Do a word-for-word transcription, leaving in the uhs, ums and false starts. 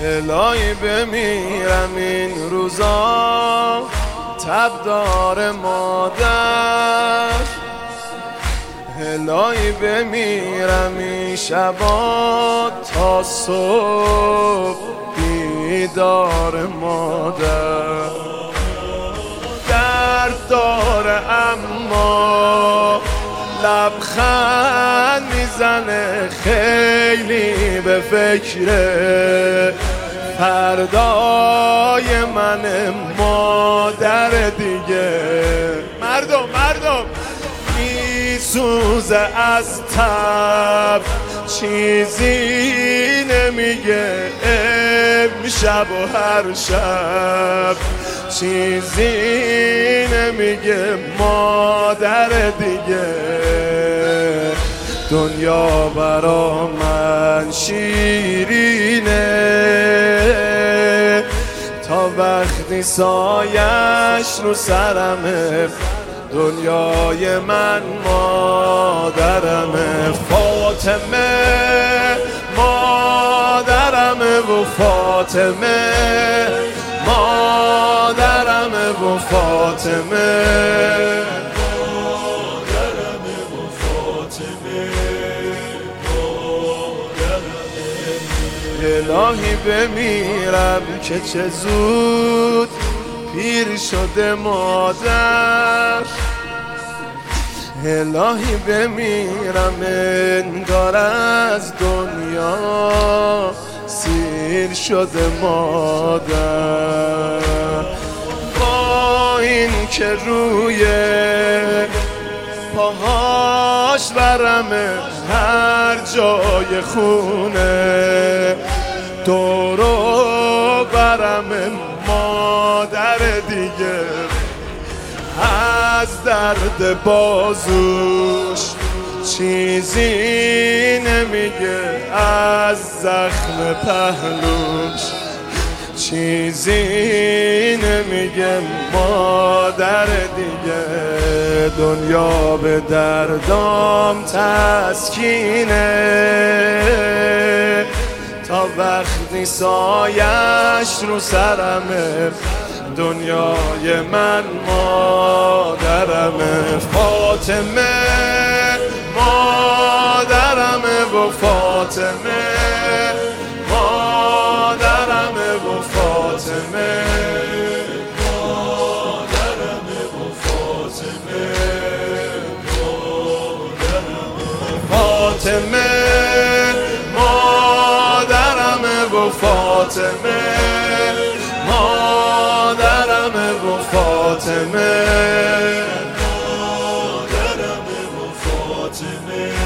الهی بمیرم این روزا تبدار مادر، الهی بمیرم این شبا تا صبح بیدار مادر. درد داره اما لبخند میزنه، خیلی به فکر فردای من مادر دیگه. مردم مردم میسوزه از تب، چیزی نمیگه امشب و هر شب، چیزی نمیگه مادر دیگه. دنیا برا من شیرینه تا وقتی سایش رو سرمه، دنیای من مادرمه. فاطمه مادرمه و فاطمه مادرمه و فاطمه مادرمه و فاطمه مادرمه. الهی بمیرم که چه زود پیر شده مادر، الهی بمیرم انگار از دنیا سیر شده مادر. با این که روی پاهاش برمه هر جای خونه، دورو برمه مادر دیگه. از درد بازوش چیزی نمیگه، از زخم پهلوش چیزی نمیگه مادر دیگه. دنیا به دردام تسکینه تا وقتی سایش رو سرمه، دنیای من مادرمه. فاطمه مادرمه و فاطمه مادرمه و فاطمه مادرمه و فاطمه فاطمه مادرمه و فاطمه مادرمه و فاطمه مادرمه و فاطمه.